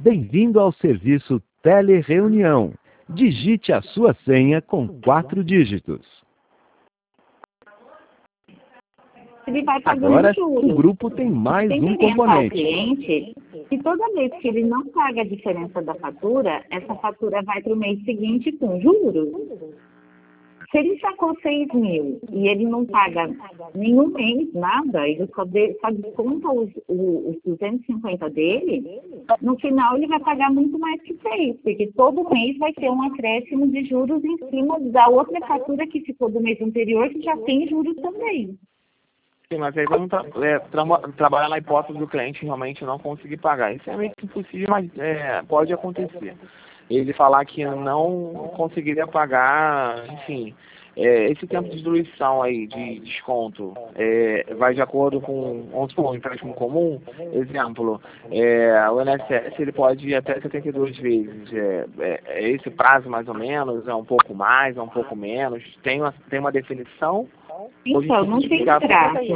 Bem-vindo ao serviço Telereunião. Digite a sua senha com 4 dígitos. Ele vai pagando Agora, juros. o grupo tem mais Tem um que orientar o componente. cliente que toda vez que ele não paga a diferença da fatura, essa fatura vai para o mês seguinte com juros. Se ele sacou 6 mil e ele não paga nenhum mês, nada, ele só desconta os 250 dele, no final ele vai pagar muito mais que 6, porque todo mês vai ter um acréscimo de juros em cima da outra fatura que ficou do mês anterior, que já tem juros também. Sim, mas aí vamos trabalhar na hipótese do cliente realmente não conseguir pagar. Isso é meio que impossível, mas pode acontecer. Ele falar que não conseguiria pagar, enfim, esse tempo de diluição aí, de desconto, vai de acordo com, vamos supor, um empréstimo comum, exemplo, o INSS ele pode ir até 72 vezes, esse prazo mais ou menos, é um pouco mais, é um pouco menos, tem uma definição? Então, não tem prazo.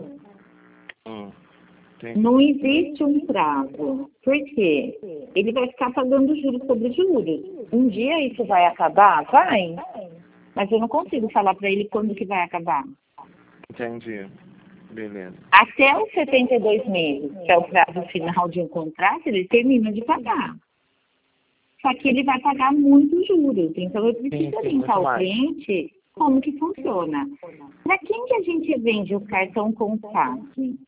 Não existe um prazo. Por quê? Ele vai ficar pagando juros sobre juros. Um dia isso vai acabar? Vai. Mas eu não consigo falar para ele quando que vai acabar. Entendi. Beleza. Até os 72 meses, que é o prazo final de um contrato, ele termina de pagar. Só que ele vai pagar muitos juros. Então, eu preciso orientar o cliente como que funciona. Para quem que a gente vende o cartão com saque?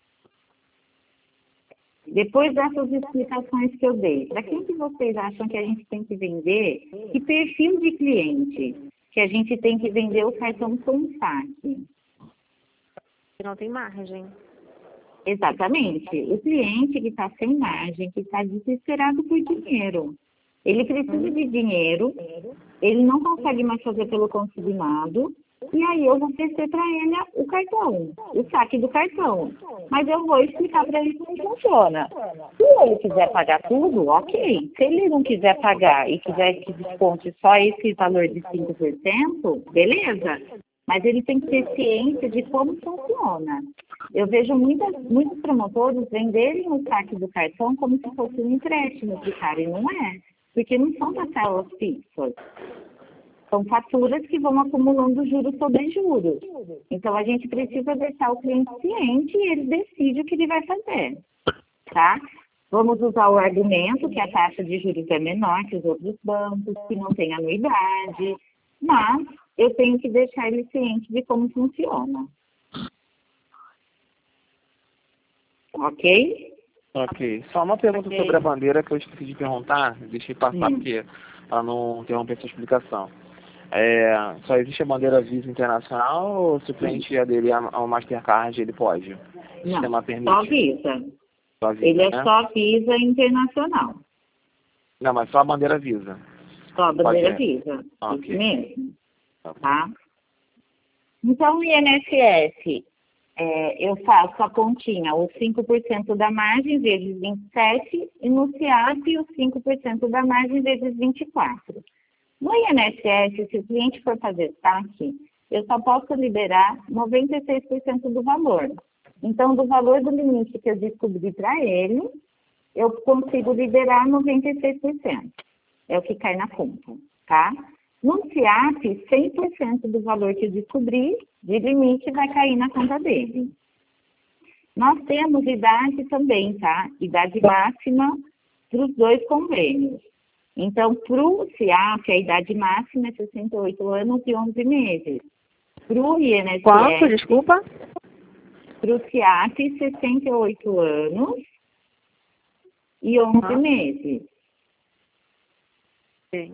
Depois dessas explicações que eu dei, para quem que vocês acham que a gente tem que vender? Que perfil de cliente que a gente tem que vender o cartão com saque? Não tem margem. Exatamente. O cliente que está sem margem, que está desesperado por dinheiro. Ele precisa de dinheiro, ele não consegue mais fazer pelo consignado, e aí eu vou oferecer para ele o cartão, o saque do cartão. Mas eu vou explicar para ele como funciona. Se ele quiser pagar tudo, ok. Se ele não quiser pagar e quiser que desconte só esse valor de 5%, beleza. Mas ele tem que ter ciência de como funciona. Eu vejo muitos promotores venderem o saque do cartão como se fosse um empréstimo de cara, e não é. Porque não são parcelas fixas. São faturas que vão acumulando juros sobre juros. Então, a gente precisa deixar o cliente ciente e ele decide o que ele vai fazer. Tá? Vamos usar o argumento que a taxa de juros é menor que os outros bancos, que não tem anuidade, mas eu tenho que deixar ele ciente de como funciona. Ok? Ok. Só uma pergunta sobre a bandeira que eu esqueci de perguntar, deixei passar porque para não interromper sua explicação. Só existe a bandeira Visa Internacional ou se o cliente aderir ao Mastercard ele pode? O sistema permite? Só Visa. Só Visa, ele é né? só Visa Internacional. Não, mas só a bandeira Visa. Só a bandeira Visa. Okay. Isso mesmo. Tá? Então, o INSS, eu faço a continha, os 5% da margem vezes 27, e no CIAP, os 5% da margem vezes 24. No INSS, se o cliente for fazer saque, eu só posso liberar 96% do valor. Então, do valor do limite que eu descobri para ele, eu consigo liberar 96%. É o que cai na conta, tá? No CIAP, 100% do valor que eu descobri de limite vai cair na conta dele. Nós temos idade também, tá? Idade máxima para os 2 convênios. Então, para o CIAP, a idade máxima é 68 anos e 11 meses. Para o INSS... Quanto, desculpa? Para o CIAP, 68 anos e 11 meses. Sim.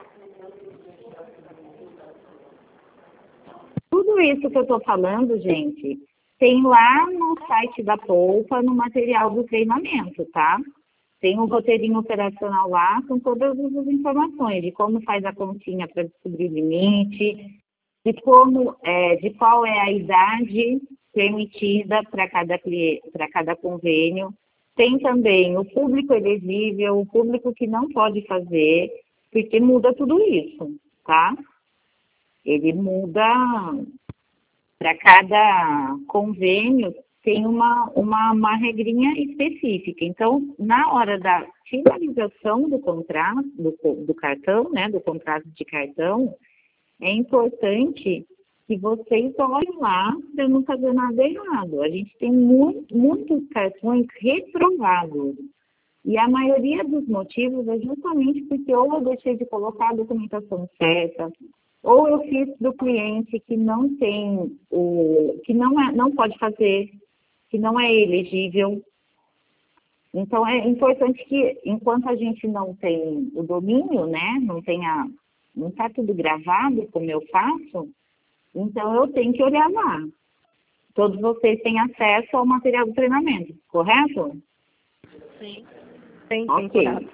Tudo isso que eu estou falando, gente, tem lá no site da Poupa, no material do treinamento, tá? Tem um roteirinho operacional lá com todas as informações de como faz a continha para descobrir o limite, de qual é a idade permitida para cada convênio. Tem também o público elegível, o público que não pode fazer, porque muda tudo isso, tá? Ele muda para cada convênio, tem uma regrinha específica. Então, na hora da finalização do contrato, do cartão, né, do contrato de cartão, é importante que vocês olhem lá para não fazer nada errado. A gente tem muitos cartões reprovados. E a maioria dos motivos é justamente porque ou eu deixei de colocar a documentação certa, ou eu fiz do cliente que não tem não pode fazer, que não é elegível. Então é importante que, enquanto a gente não tem o domínio, né, não está tudo gravado como eu faço, então eu tenho que olhar lá. Todos vocês têm acesso ao material do treinamento, correto? Sim. Sim, Ok. correto.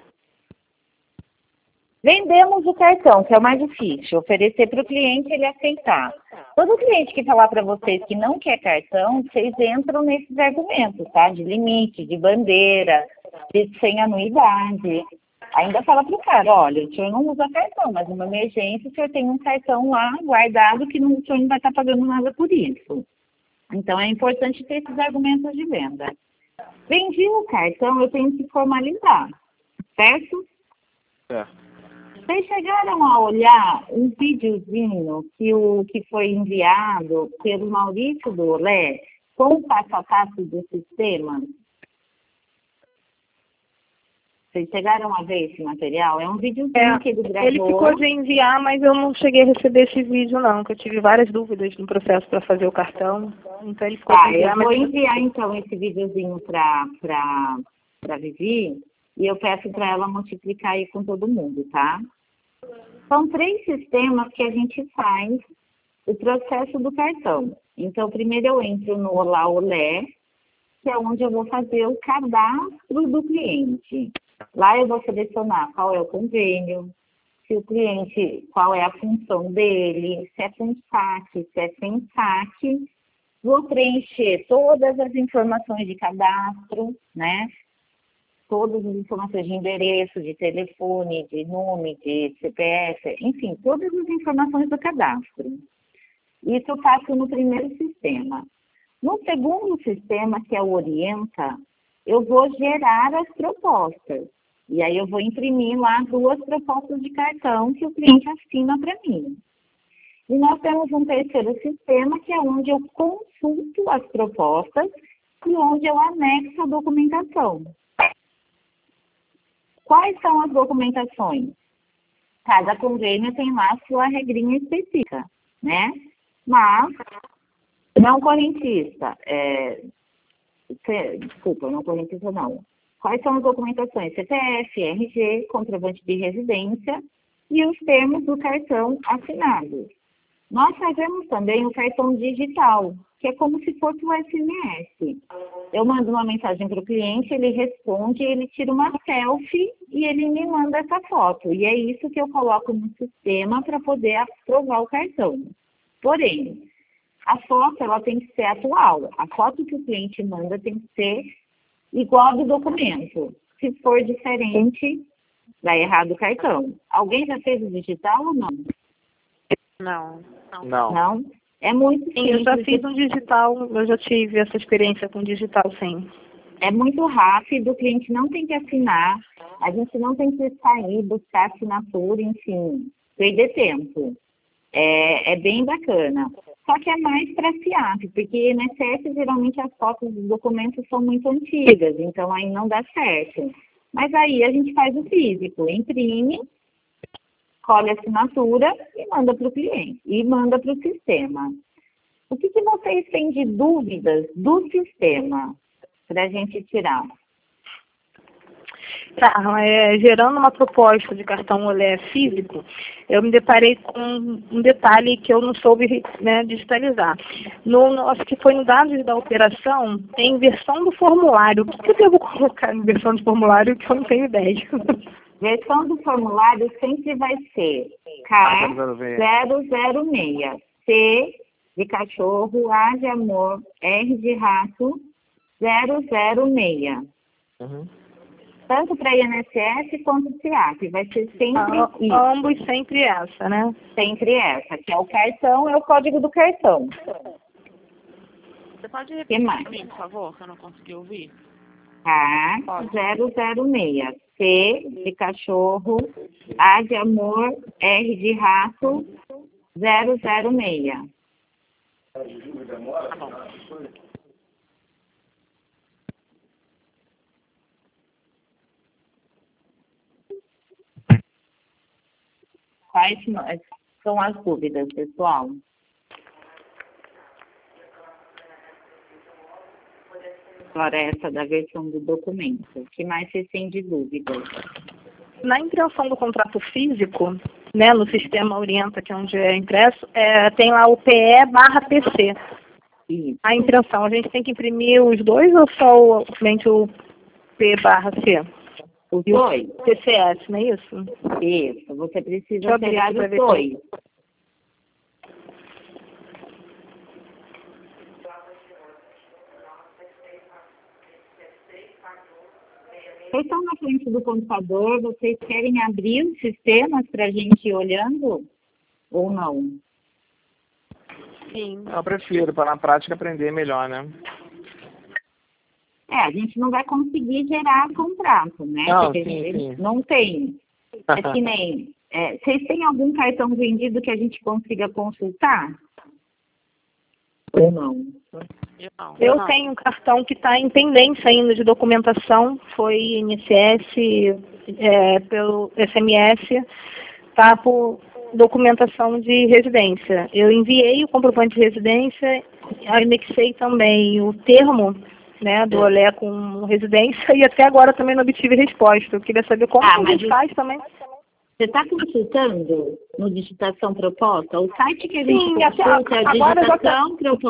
Vendemos o cartão, que é o mais difícil, oferecer para o cliente ele aceitar. Todo cliente que falar para vocês que não quer cartão, vocês entram nesses argumentos, tá? De limite, de bandeira, de sem anuidade. Ainda fala para o cara, olha, o senhor não usa cartão, mas numa emergência o senhor tem um cartão lá guardado que o senhor não vai estar pagando nada por isso. Então é importante ter esses argumentos de venda. Vendi o cartão, eu tenho que formalizar, certo? Certo. Vocês chegaram a olhar um videozinho que foi enviado pelo Maurício do Olé com o passo a passo do sistema? Vocês chegaram a ver esse material? É um videozinho que ele gravou. Ele ficou de enviar, mas eu não cheguei a receber esse vídeo, não, que eu tive várias dúvidas no processo para fazer o cartão. Então ele ficou de enviar. Eu vou enviar então esse videozinho para Vivi e eu peço para ela multiplicar aí com todo mundo, tá? São 3 sistemas que a gente faz o processo do cartão. Então, primeiro eu entro no Olá Olé, que é onde eu vou fazer o cadastro do cliente. Lá eu vou selecionar qual é o convênio, se o cliente, qual é a função dele, se é com saque, se é sem saque. Vou preencher todas as informações de cadastro, né? Todas as informações de endereço, de telefone, de nome, de CPF, enfim, todas as informações do cadastro. Isso eu faço no primeiro sistema. No segundo sistema, que é o Orienta, eu vou gerar as propostas. E aí eu vou imprimir lá 2 propostas de cartão que o cliente assina para mim. E nós temos um terceiro sistema, que é onde eu consulto as propostas e onde eu anexo a documentação. Quais são as documentações? Cada convênio tem lá a sua regrinha específica, né? Mas, não correntista, desculpa, não correntista não. Quais são as documentações? CPF, RG, comprovante de residência e os termos do cartão assinados. Nós fazemos também o cartão digital, que é como se fosse o SMS. Eu mando uma mensagem para o cliente, ele responde, ele tira uma selfie e ele me manda essa foto. E é isso que eu coloco no sistema para poder aprovar o cartão. Porém, a foto ela tem que ser atual. A foto que o cliente manda tem que ser igual ao do documento. Se for diferente, dá errado o cartão. Alguém já fez o digital ou não? Não. Não? É muito simples. Sim, eu já fiz um digital, eu já tive essa experiência com digital, sim. É muito rápido, o cliente não tem que assinar, a gente não tem que sair, buscar assinatura, enfim, perder tempo. É bem bacana. Só que é mais para FIAP, porque no INSS geralmente as fotos dos documentos são muito antigas, então aí não dá certo. Mas aí a gente faz o físico, imprime, colhe a assinatura e manda para o cliente, e manda para o sistema. O que vocês têm de dúvidas do sistema para a gente tirar? Gerando uma proposta de cartão Olé físico, eu me deparei com um detalhe que eu não soube, né, digitalizar. Acho que foi no dados da operação, tem versão do formulário. O que eu devo colocar na versão do formulário que eu não tenho ideia? Versão do formulário sempre vai ser K006, C de cachorro, A de amor, R de rato, 006. Uhum. Tanto para INSS quanto CIAP, vai ser sempre isso. Ambos sempre essa, né? Sempre essa, que é o cartão, é o código do cartão. Você pode Que repetir mais? para mim, por favor, que eu não consegui ouvir? Tá, 006. C de cachorro, A de amor, R de rato, 006. Tá bom. Quais são as dúvidas, pessoal? Agora essa da versão do documento. O que mais vocês têm de dúvidas? Na impressão do contrato físico, né, no sistema Orienta, que é onde é impresso, tem lá o PE/PC. Isso. A impressão, a gente tem que imprimir os dois ou só somente o P/C? Os E o dois? TCS, não é isso? Isso. Você Deixa eu precisa abrir pegar aqui pra os ver dois. Vocês estão na frente do computador, vocês querem abrir os sistemas para a gente ir olhando ou não? Sim. Eu prefiro, para na prática aprender melhor, né? A gente não vai conseguir gerar contrato, né? Não, Porque sim, a gente sim. não tem. É que nem... vocês têm algum cartão vendido que a gente consiga consultar? Ou não? Eu tenho um cartão que está em pendência ainda de documentação, foi INSS, pelo SMS, tá por documentação de residência. Eu enviei o comprovante de residência, anexei também o termo, né, do Olé com residência e até agora também não obtive resposta. Eu queria saber como que a gente faz também. Você está consultando no Digitação Proposta? O site que a gente Sim, consulta é agora já tá.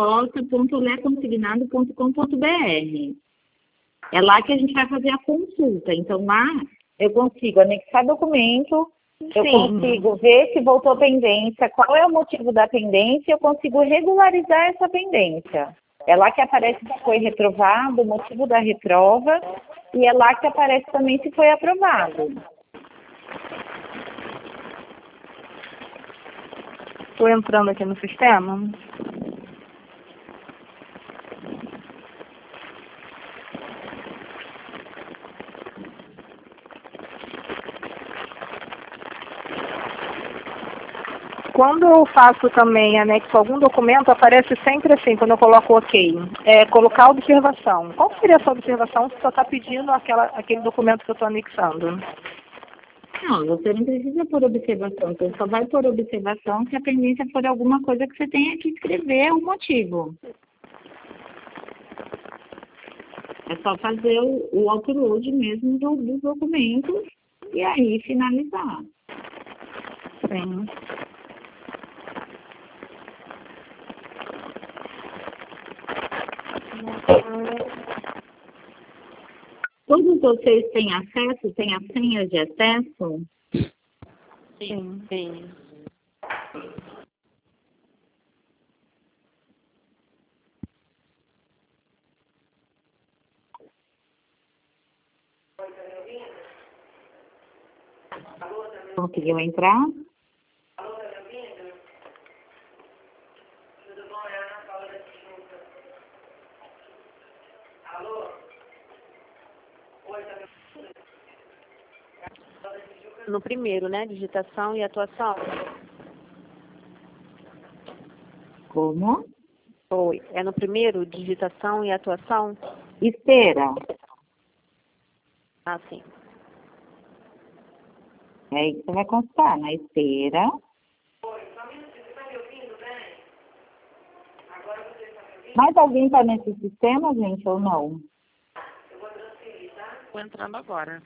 digitaçãoproposta.oleconsignado.com.br. É lá que a gente vai fazer a consulta. Então, lá eu consigo anexar documento, eu Sim. consigo ver se voltou pendência, qual é o motivo da pendência, eu consigo regularizar essa pendência. É lá que aparece se foi reprovado, o motivo da reprova, e é lá que aparece também se foi aprovado. Estou entrando aqui no sistema. Quando eu faço também anexo algum documento, aparece sempre assim, quando eu coloco OK. Colocar observação. Qual seria essa observação se só está pedindo aquele documento que eu estou anexando? Não, você não precisa pôr observação. Você só vai pôr observação se a pendência for alguma coisa que você tenha que escrever o motivo. É só fazer o upload mesmo dos documentos e aí finalizar. Sim. Todos vocês têm acesso? Têm as senhas de acesso? Sim. Sim. Conseguiu entrar? No primeiro, né? Digitação e atuação. Como? Oi. É no primeiro, digitação e atuação? Esteira. Ah, sim. É aí que você vai consultar, na esteira. Mais alguém está nesse sistema, gente, ou não? Estou entrando agora.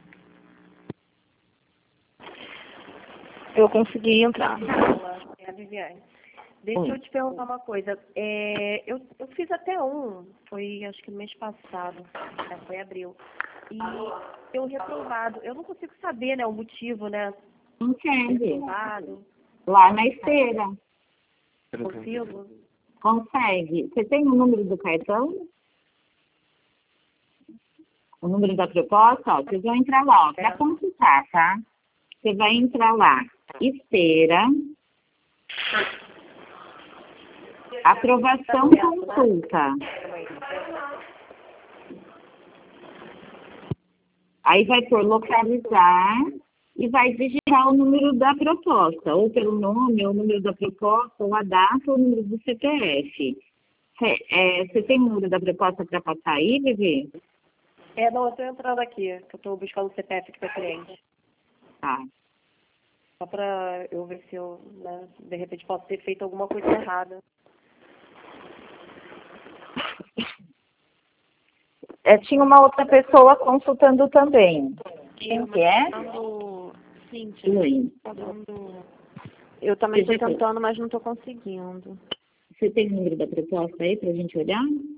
Eu consegui entrar. É a Viviane. Deixa eu te perguntar uma coisa. Eu fiz até foi acho que no mês passado, foi abril. E eu reprovado. Eu não consigo saber, né, o motivo, né? Consegue. Reprovado. Lá na esteira. Consigo? Consegue. Você tem o número do cartão? O número da proposta? Ó, vocês vão entrar lá, para consultar, tá? Você vai entrar lá. Esteira. Aprovação consulta. Aí vai por localizar e vai digitar o número da proposta, ou pelo nome, ou o número da proposta, ou a data, ou o número do CPF. Você tem o número da proposta para passar aí, Vivi? Não, eu estou entrando aqui, que eu estou buscando o CPF aqui para cliente. Tá. Só para eu ver se eu, né, de repente, posso ter feito alguma coisa errada. Tinha uma outra pessoa consultando também. Quem que é? Cíntia. Oi. Eu também estou tentando, mas não estou conseguindo. Você tem o número da proposta aí para a gente olhar?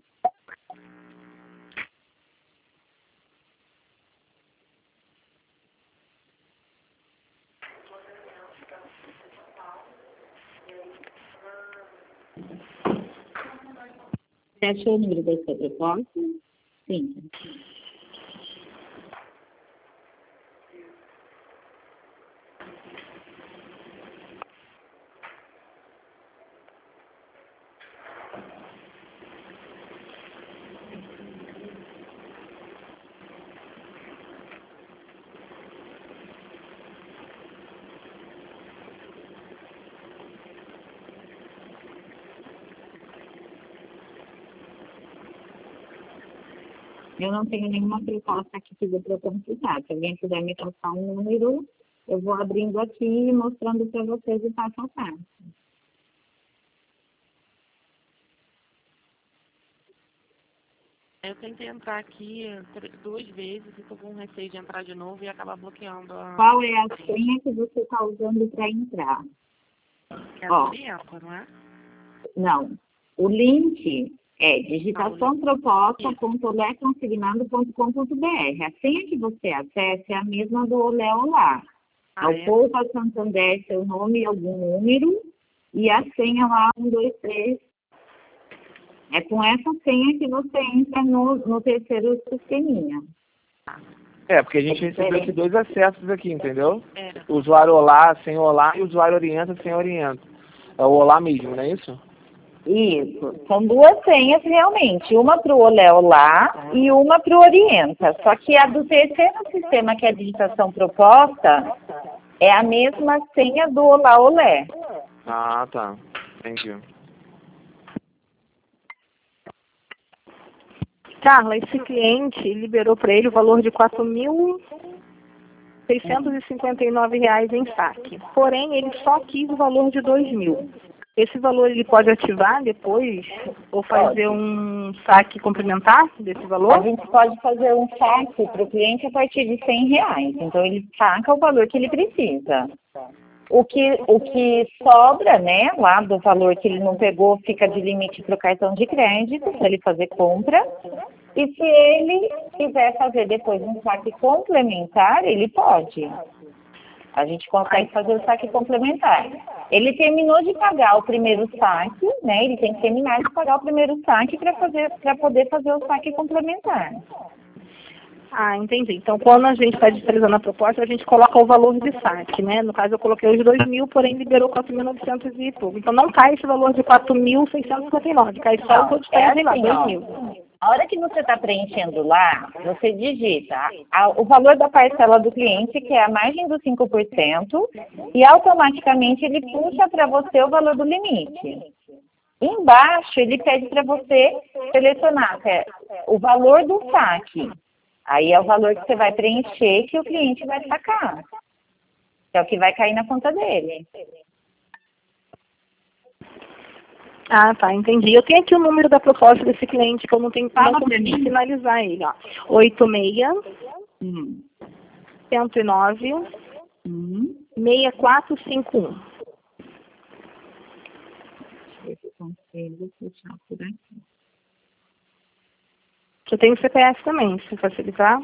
Você achou o número da sua proposta? Sim. Eu não tenho nenhuma proposta aqui que dê para consultar. Se alguém puder me passar um número, eu vou abrindo aqui e mostrando para vocês o passo a passo. Eu tentei entrar aqui 2 vezes e estou com receio de entrar de novo e acabar bloqueando a... Qual é a senha que você está usando para entrar? É a Bianca, não é? Não. O link é digitaçãoproposta.oleconsignado.com.br. A senha que você acessa é a mesma do Olé Olá. Ao Poupa Santander, seu nome e algum número, e a senha lá, 1, 2, 3. É com essa senha que você entra no terceiro sisteminha. Porque a gente recebeu aqui 2 acessos aqui, entendeu? Usuário Olá sem Olá e usuário Orienta sem Orienta. É o Olá mesmo, não é isso? Isso. São 2 senhas realmente. Uma para o Olé Olá e uma para o Orienta. Só que a do terceiro sistema, que é a digitação proposta, é a mesma senha do Olá Olé. Ah, tá. Entendi. Carla, esse cliente liberou para ele o valor de R$ 4.659 em saque. Porém, ele só quis o valor de R$ 2.000. Esse valor ele pode ativar depois ou fazer um saque complementar desse valor? A gente pode fazer um saque para o cliente a partir de R$100. Então, ele saca o valor que ele precisa. O que sobra, né, lá do valor que ele não pegou, fica de limite para o cartão de crédito, para ele fazer compra. E se ele quiser fazer depois um saque complementar, ele pode. A gente consegue fazer o saque complementar. Ele terminou de pagar o primeiro saque, né? Ele tem que terminar de pagar o primeiro saque para poder fazer o saque complementar. Ah, entendi. Então, quando a gente está digitalizando a proposta, a gente coloca o valor de saque, né? No caso, eu coloquei os 2.000, porém liberou 4.900 e pouco. Então, não cai esse valor de 4.659, cai só o que eu digitalizei lá, 2.000. A hora que você está preenchendo lá, você digita o valor da parcela do cliente, que é a margem dos 5%, e automaticamente ele puxa para você o valor do limite. Embaixo, ele pede para você selecionar o valor do saque. Aí é o valor que você vai preencher que o cliente vai sacar. Que é o que vai cair na conta dele. Ah, tá, entendi. Eu tenho aqui o número da proposta desse cliente que eu não consegui finalizar ele, ó. 86 109 6451. Deixa eu consigo puxar por aqui. Eu tenho o CPF também, se facilitar.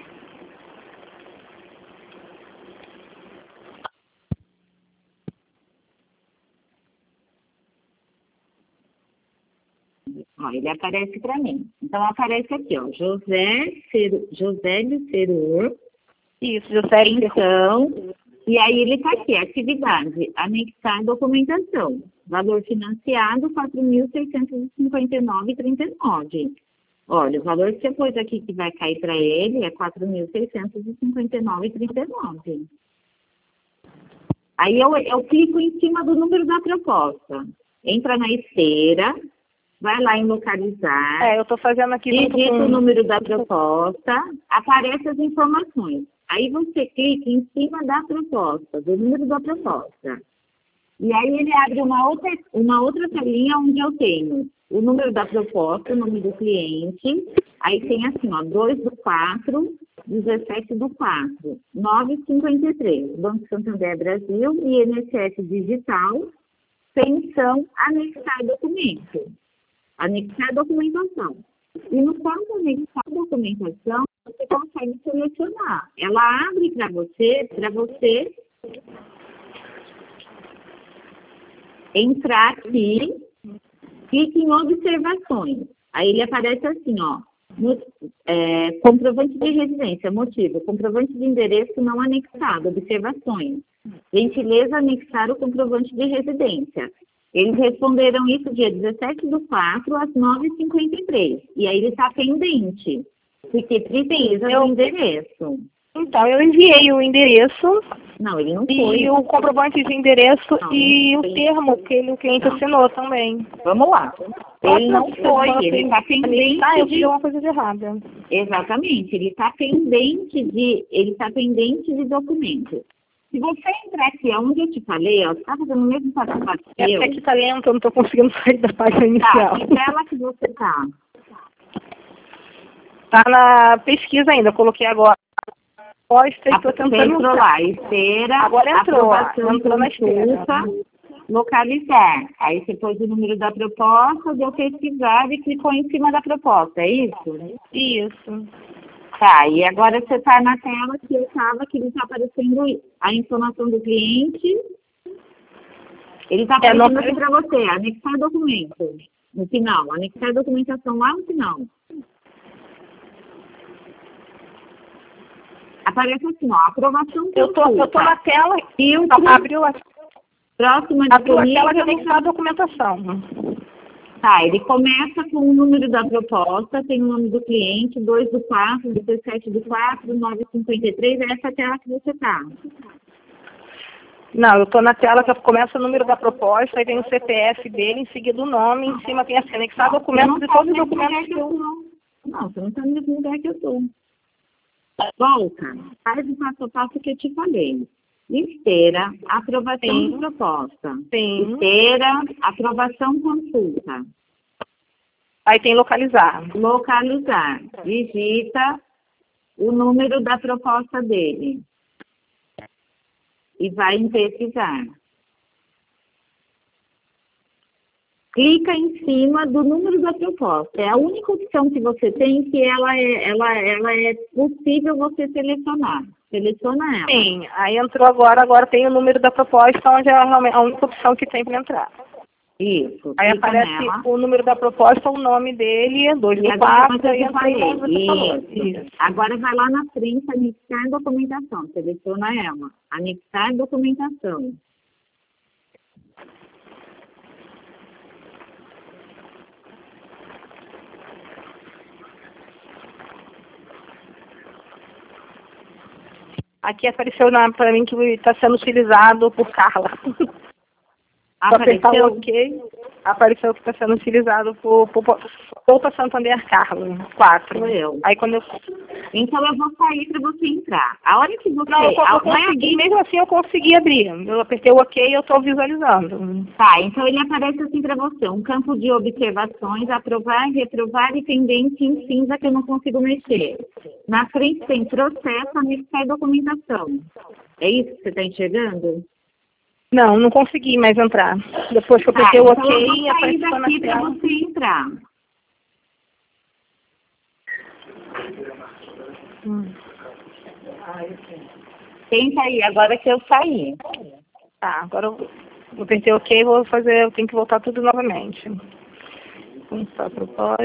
Ó, ele aparece para mim. Então, aparece aqui, ó, Josélio Cerur. Isso, Josélio. Então, e aí ele está aqui, atividade, anexar documentação. valor financiado, R$ 4.659,39. Olha, o valor que você pôs aqui que vai cair para ele é R$ 4.659,39. Aí eu clico em cima do número da proposta. Entra na esteira, vai lá em localizar. Eu estou fazendo aqui. Digita o número da proposta, aparecem as informações. Aí você clica em cima da proposta, do número da proposta. E aí ele abre uma outra telinha onde eu tenho o número da proposta, o nome do cliente. Aí tem assim, ó, 2/4, 17/4, 9,53. Banco Santander Brasil, INSS Digital, pensão, anexar documento. Anexar documentação. E no campo anexar documentação, você consegue selecionar. Ela abre para você entrar aqui, clique em observações. Aí ele aparece assim, ó, comprovante de residência, motivo, comprovante de endereço não anexado, observações. Gentileza anexar o comprovante de residência. Eles responderam isso dia 17/4 às 9h53. E aí ele está pendente, porque precisa do endereço. Então, eu enviei o endereço. Não, ele não foi. E o comprovante de endereço não, e o termo que o cliente assinou também. Vamos lá. Ele não foi, ele está pendente. Eu fiz uma coisa de errada. Exatamente, ele está pendente de documento. Se você entrar aqui onde eu te falei, ó, você está fazendo o mesmo passo que eu. Aqui está lento, eu não estou conseguindo sair da página inicial. Tá, que tela que você está? Está na pesquisa ainda, eu coloquei agora. Estou tentando. Entrou lá, esteira, agora entrou na consulta, localizar. Aí você pôs o número da proposta, deu pesquisar e clicou em cima da proposta, é isso? Isso. Tá, e agora você está na tela que eu estava, que ele está aparecendo a informação do cliente. Ele está aparecendo aqui para você, anexar documento, no final, anexar documentação lá no final. Aparece assim, ó, aprovação. Eu tô na tela e abriu a próxima abriu a tela de anexar a documentação. Tá, ele começa com o número da proposta, tem o nome do cliente, 2/4, 17/4, 9,53, é essa tela que você tá. Não, eu tô na tela que começa o número da proposta, aí tem o CPF dele, em seguida o nome, em cima tem assim, anexar documentos e todos os documentos que eu... Não, você não está no mesmo lugar que eu estou. Volta, faz o passo a passo que eu te falei. Esteira, aprovação de proposta. Sim. Esteira, aprovação consulta. Aí tem localizar. Localizar. Digita o número da proposta dele. E vai em pesquisar. Clica em cima do número da proposta. É a única opção que você tem que ela é possível você selecionar. Seleciona ela. Sim, aí entrou agora tem o número da proposta, onde é a única opção que tem para entrar. Isso. Aí aparece nela. O número da proposta, o nome dele, 2/4, e entra. Agora vai lá na frente, anexar documentação. Seleciona ela. Anexar documentação. Aqui apareceu para mim que está sendo utilizado por Carla. Apareceu? OK. Apareceu que está sendo utilizado por Poupa Santander Carla, 4. Sou eu. Aí quando eu... Então eu vou sair para você entrar. A hora que você... Não, eu consegui, mesmo assim eu consegui abrir. Eu apertei o OK e eu estou visualizando. Tá, então ele aparece assim para você. Um campo de observações, aprovar, reprovar e pendente em cinza que eu não consigo mexer. Na frente tem processo, anexar documentação. É isso que você está enxergando? Não consegui mais entrar. Depois que eu apertei o OK, então apareceu na daqui para tela. você entrar. Tenta aí, agora que eu saí. Tá, agora eu apertei OK, eu tenho que voltar tudo novamente. Começar a proposta.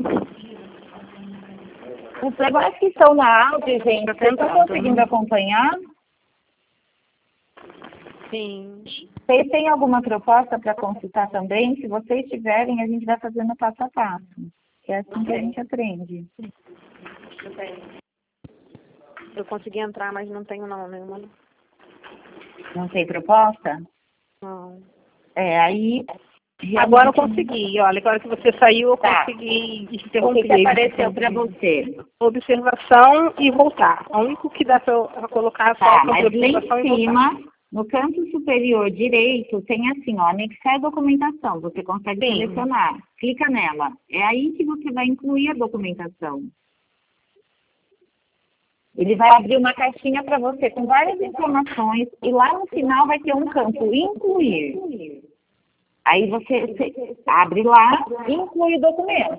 Os trabalhos que estão na áudio, gente, vocês estão conseguindo acompanhar? Sim. Vocês têm alguma proposta para consultar também? Se vocês tiverem, a gente vai fazendo passo a passo. Que é assim que a gente aprende. Eu tenho. Eu consegui entrar, mas não tenho não, nenhuma. Não tem proposta? Não. Aí... Agora eu consegui, olha, agora que você saiu, eu consegui O interromper. que apareceu para você? Observação e voltar. O único que dá para colocar só a Mas lá observação em e voltar. cima, no canto superior direito, tem assim, ó, anexar documentação. Você consegue selecionar. Clica nela. É aí que você vai incluir a documentação. Ele vai abrir uma caixinha para você com várias informações e lá no final vai ter um campo incluir. Aí você abre lá e inclui o documento.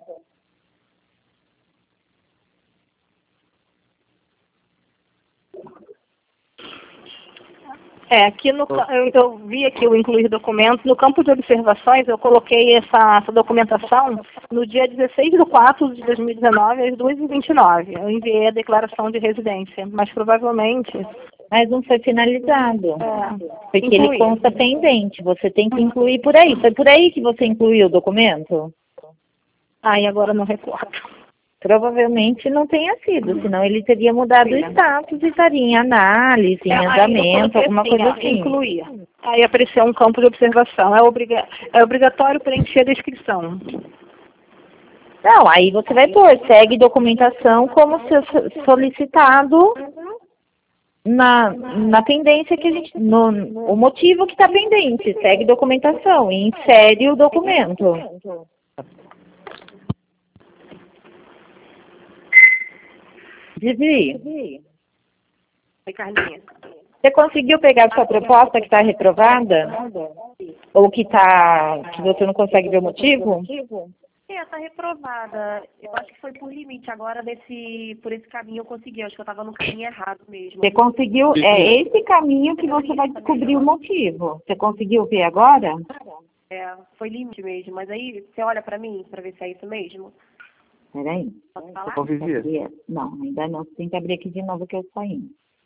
Aqui eu vi aqui o incluir documentos. No campo de observações, eu coloquei essa documentação no dia 16/4/2019, às 2h29. Eu enviei a declaração de residência, mas provavelmente... Mas não foi finalizado. Porque Incluir. ele consta pendente. Você tem que incluir por aí. Foi por aí que você incluiu o documento? E agora não recordo. Provavelmente não tenha sido, senão ele teria mudado o status e estaria em análise, em andamento, alguma coisa assim. Incluía. Aí apareceu um campo de observação. É obrigatório preencher a descrição. Não, aí você vai pôr, segue documentação como solicitado na pendência que a gente... o motivo que está pendente, segue documentação e insere o documento. Vivi, Oi, Carlinha. você conseguiu pegar a sua proposta que está reprovada? Ou que você não consegue ver o motivo? Tá reprovada. Eu acho que foi por limite. Agora, por esse caminho eu consegui. Acho que eu estava no caminho errado mesmo. Você conseguiu, é esse caminho que você vai descobrir o motivo. Você conseguiu ver agora? Foi limite mesmo. Mas aí, você olha para mim, para ver se é isso mesmo? Peraí. Posso falar? Não, ainda não. Você tem que abrir aqui de novo que eu saí.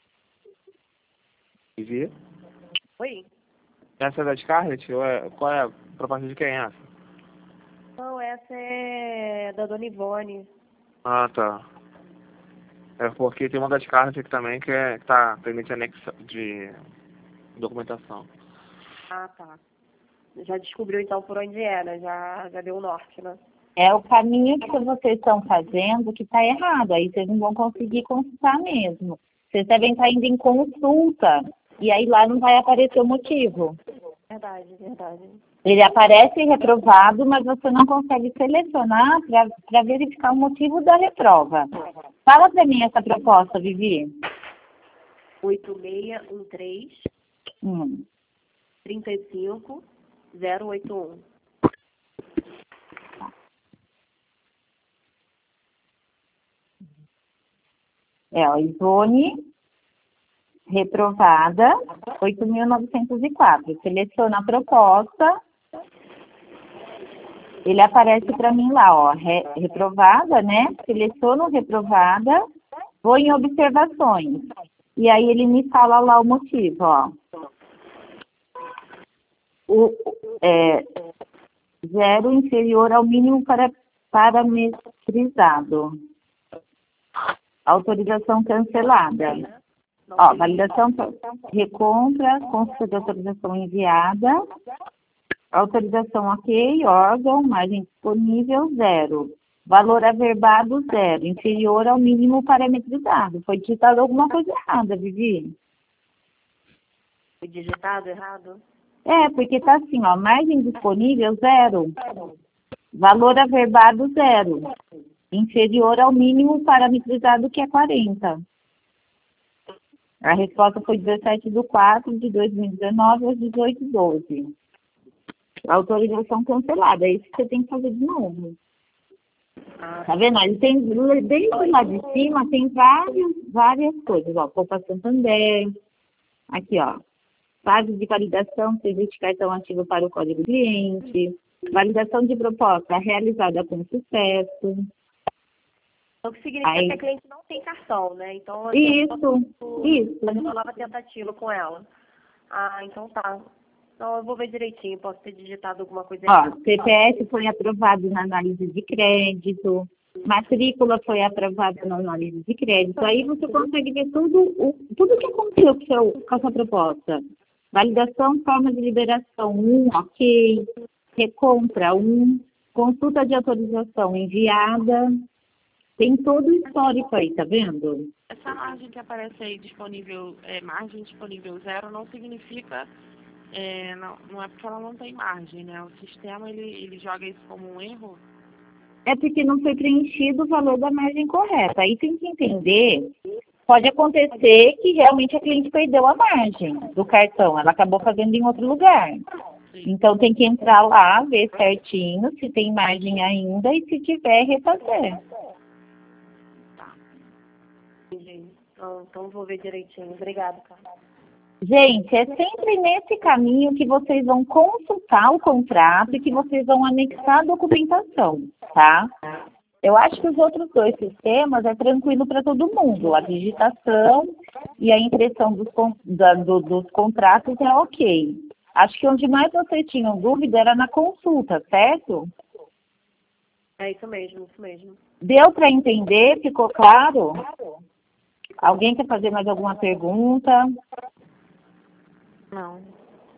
Vivi? Oi? Essa é da Scarlett? Qual é a proposta de quem é essa? Não, essa é da Dona Ivone. Ah, tá. É porque tem uma da Scarlett aqui também que tá pendente anexo de documentação. Ah, tá. Já descobriu então por onde era, já deu o norte, né? É o caminho que vocês estão fazendo que está errado. Aí vocês não vão conseguir consultar mesmo. Vocês devem estar indo em consulta. E aí lá não vai aparecer o motivo. Verdade. Ele aparece reprovado, mas você não consegue selecionar para verificar o motivo da reprova. Fala para mim essa proposta, Vivi. 8613 35 081. Ivone, reprovada, 8.904. Seleciona a proposta. Ele aparece para mim lá, reprovada, né? Seleciono reprovada, vou em observações. E aí ele me fala lá o motivo, ó. Zero inferior ao mínimo parametrizado. Autorização cancelada. Validação, recompra, consulta de autorização enviada. Autorização ok, órgão, margem disponível, 0. Valor averbado, 0. Inferior ao mínimo parametrizado. Foi digitado alguma coisa errada, Vivi? Foi digitado errado? Porque tá assim, ó, margem disponível, 0. Valor averbado, 0. Inferior ao mínimo parametrizado, que é 40. A resposta foi 17/4/2019 às 18h12. Autorização cancelada. É isso que você tem que fazer de novo. Tá vendo? Ele tem, desde lá de cima, tem várias coisas. Ó, Poupa Santander. Aqui, ó. Fase de validação, serviço de cartão ativo para o código cliente. Validação de proposta realizada com sucesso. O que significa que a cliente não tem cartão, né? Então, isso. fazer uma nova tentativa com ela. Ah, então tá. Não, eu vou ver direitinho, posso ter digitado alguma coisa Ó, errada. CPF foi aprovado na análise de crédito, matrícula foi aprovada na análise de crédito. Aí você consegue ver tudo que aconteceu com a sua proposta. Validação, forma de liberação, ok. Recompra, consulta de autorização enviada. Tem todo o histórico aí, tá vendo? Essa margem que aparece aí disponível, margem disponível zero, não significa, não é porque ela não tem margem, né? O sistema, ele joga isso como um erro. É porque não foi preenchido o valor da margem correta. Aí tem que entender, pode acontecer que realmente a cliente perdeu a margem do cartão, ela acabou fazendo em outro lugar. Então tem que entrar lá, ver certinho se tem margem ainda e se tiver, refazer. Então vou ver direitinho. Obrigada, Carla. Gente, é sempre nesse caminho que vocês vão consultar o contrato e que vocês vão anexar a documentação, tá? Eu acho que os outros dois sistemas é tranquilo para todo mundo. A digitação e a impressão dos contratos é ok. Acho que onde mais vocês tinham dúvida era na consulta, certo? É isso mesmo, isso mesmo. Deu para entender? Ficou claro? Alguém quer fazer mais alguma pergunta? Não.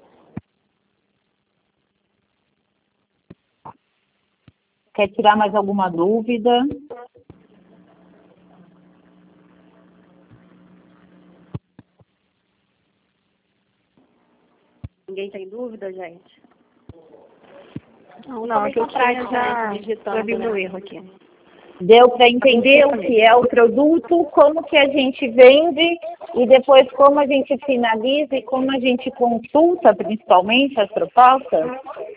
Quer tirar mais alguma dúvida? Ninguém tem dúvida, gente? Não, é que eu tinha já vi meu erro aqui. Deu para entender o que é o produto, como que a gente vende e depois como a gente finaliza e como a gente consulta, principalmente, as propostas?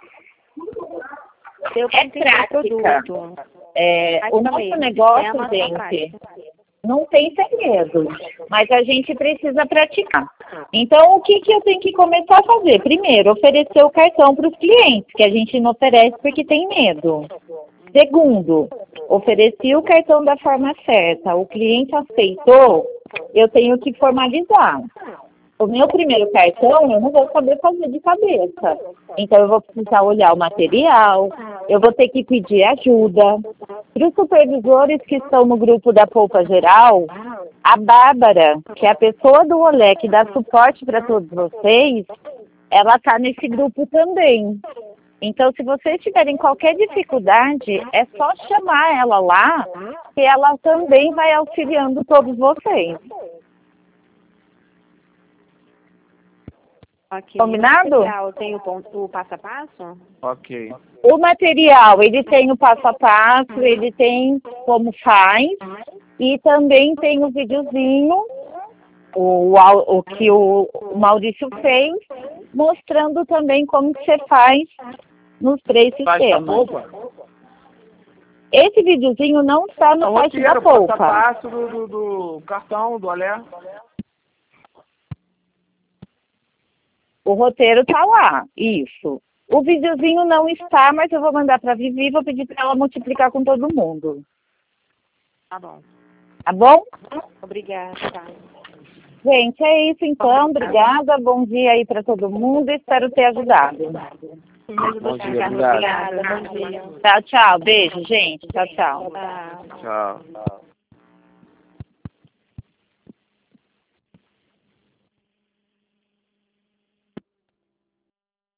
Deu para entender o produto. O nosso negócio, gente, não tem segredo, mas a gente precisa praticar. Então, o que eu tenho que começar a fazer? Primeiro, oferecer o cartão para os clientes, que a gente não oferece porque tem medo. Segundo, ofereci o cartão da forma certa, o cliente aceitou, eu tenho que formalizar. O meu primeiro cartão eu não vou saber fazer de cabeça. Então eu vou precisar olhar o material, eu vou ter que pedir ajuda. Para os supervisores que estão no grupo da Poupa Geral, a Bárbara, que é a pessoa do Olé que dá suporte para todos vocês, ela está nesse grupo também. Então, se vocês tiverem qualquer dificuldade, é só chamar ela lá, que ela também vai auxiliando todos vocês. Okay. Combinado? O material tem o passo a passo? Ok. O material, ele tem o passo a passo, ele tem como faz, e também tem o videozinho, o que o Maurício fez, mostrando também como que você faz nos 3 sistemas. Esse videozinho não está no site da Poupa. Passo do cartão, do Olé. O roteiro está lá, isso. O videozinho não está, mas eu vou mandar para a Vivi e vou pedir para ela multiplicar com todo mundo. Tá bom. Tá bom? Obrigada, tá. Gente, é isso então. Obrigada. Bom dia aí para todo mundo. Espero ter ajudado. Bom dia, Obrigada, bom dia. Tchau, tchau. Beijo, gente. Tchau, tchau. Tchau.